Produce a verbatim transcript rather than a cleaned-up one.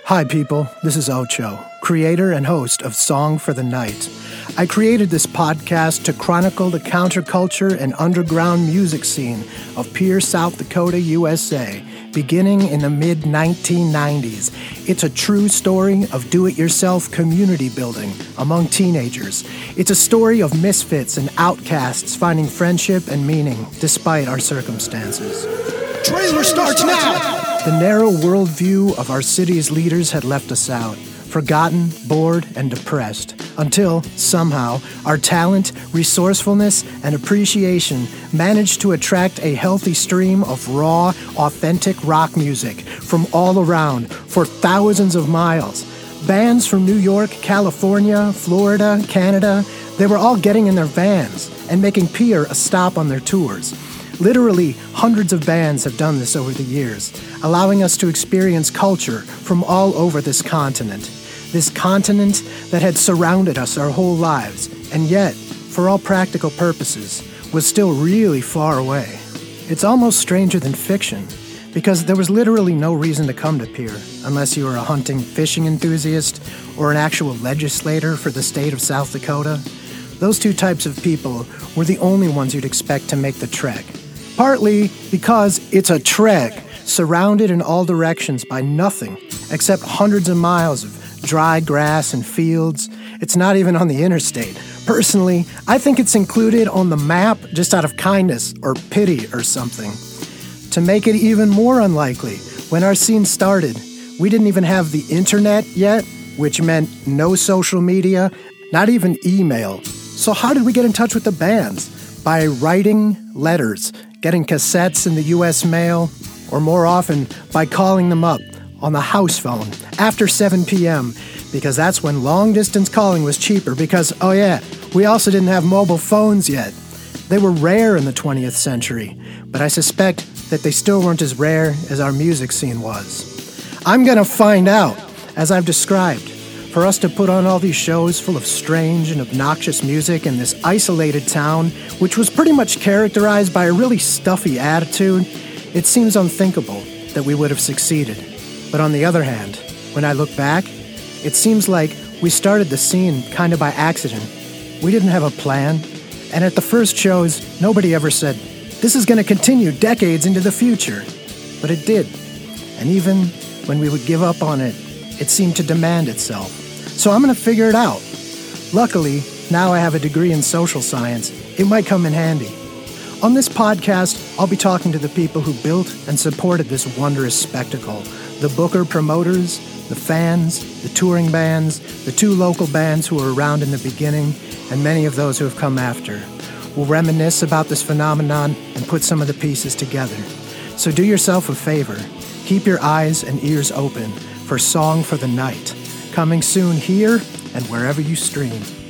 Hi, people. This is Ocho, creator and host of Song for the Night. I created this podcast to chronicle the counterculture and underground music scene of Pierre, South Dakota, U S A, beginning in the mid nineteen nineties. It's a true story of do-it-yourself community building among teenagers. It's a story of misfits and outcasts finding friendship and meaning despite our circumstances. Trailer starts now! The narrow worldview of our city's leaders had left us out, forgotten, bored, and depressed, until, somehow, our talent, resourcefulness, and appreciation managed to attract a healthy stream of raw, authentic rock music from all around for thousands of miles. Bands from New York, California, Florida, Canada, they were all getting in their vans and making Pierre a stop on their tours. Literally, hundreds of bands have done this over the years, allowing us to experience culture from all over this continent. This continent that had surrounded us our whole lives, and yet, for all practical purposes, was still really far away. It's almost stranger than fiction, because there was literally no reason to come to Pierre, unless you were a hunting fishing enthusiast or an actual legislator for the state of South Dakota. Those two types of people were the only ones you'd expect to make the trek. Partly because it's a trek surrounded in all directions by nothing except hundreds of miles of dry grass and fields. It's not even on the interstate. Personally, I think it's included on the map just out of kindness or pity or something. To make it even more unlikely, when our scene started, we didn't even have the internet yet, which meant no social media, not even email. So how did we get in touch with the bands? By writing letters, getting cassettes in the U S mail, or more often, by calling them up on the house phone after seven p.m., because that's when long-distance calling was cheaper because, oh yeah, we also didn't have mobile phones yet. They were rare in the twentieth century, but I suspect that they still weren't as rare as our music scene was. I'm gonna find out, as I've described. For us to put on all these shows full of strange and obnoxious music in this isolated town, which was pretty much characterized by a really stuffy attitude, it seems unthinkable that we would have succeeded. But on the other hand, when I look back, it seems like we started the scene kind of by accident. We didn't have a plan, and at the first shows, nobody ever said, this is going to continue decades into the future. But it did, and even when we would give up on it, it seemed to demand itself. So I'm going to figure it out. Luckily, now I have a degree in social science. It might come in handy. On this podcast, I'll be talking to the people who built and supported this wondrous spectacle. The booker promoters, the fans, the touring bands, the two local bands who were around in the beginning, and many of those who have come after. We'll reminisce about this phenomenon and put some of the pieces together. So do yourself a favor. Keep your eyes and ears open for Song for the Night. Coming soon here and wherever you stream.